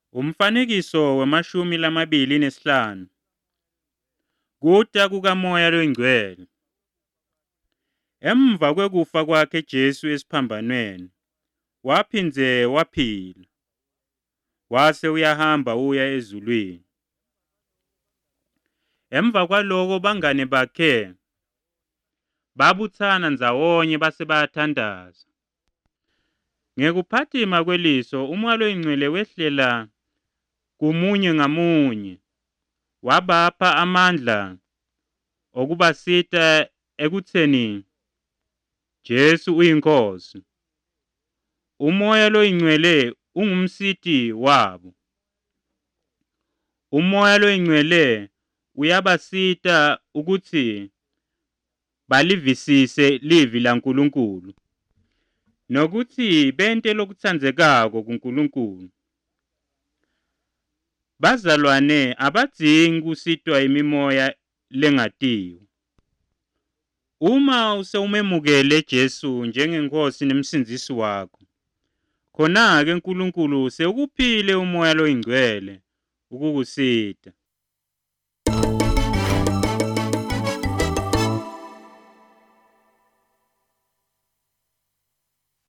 Umfanekiso wamashumi lamabili nesihlanu. Kuta kukaMoya loNgcwele. Emva kwekufa kwakhe Jesu esiphambanweni, waphindze waphila. Wase uyahamba uya ezulwini. Emva kwaloko bangane bakhe babuthana ndzawonye base bayathandaza. Ngekuphatima kweliso uMoya loNgcwele wehlela kumunye ngamunye, wabapha amandla okubasita ekutheni Jesu uyinkosi. uMoya loNgcwele ungumsiti wabo. uMoya loNgcwele uyabasita ukuthi balivisise livi laNkulunkulu nokuthi bente lokutsandzekako kuNkulunkulu. Bazalwane, abadzingi kusitwa imimoya lengatiwe. Uma usewumemukele Jesu njengenkosi nemsindisi wakho, khona-ke uNkulunkulu sewukuphile uMoya loNgcwele ukukusita.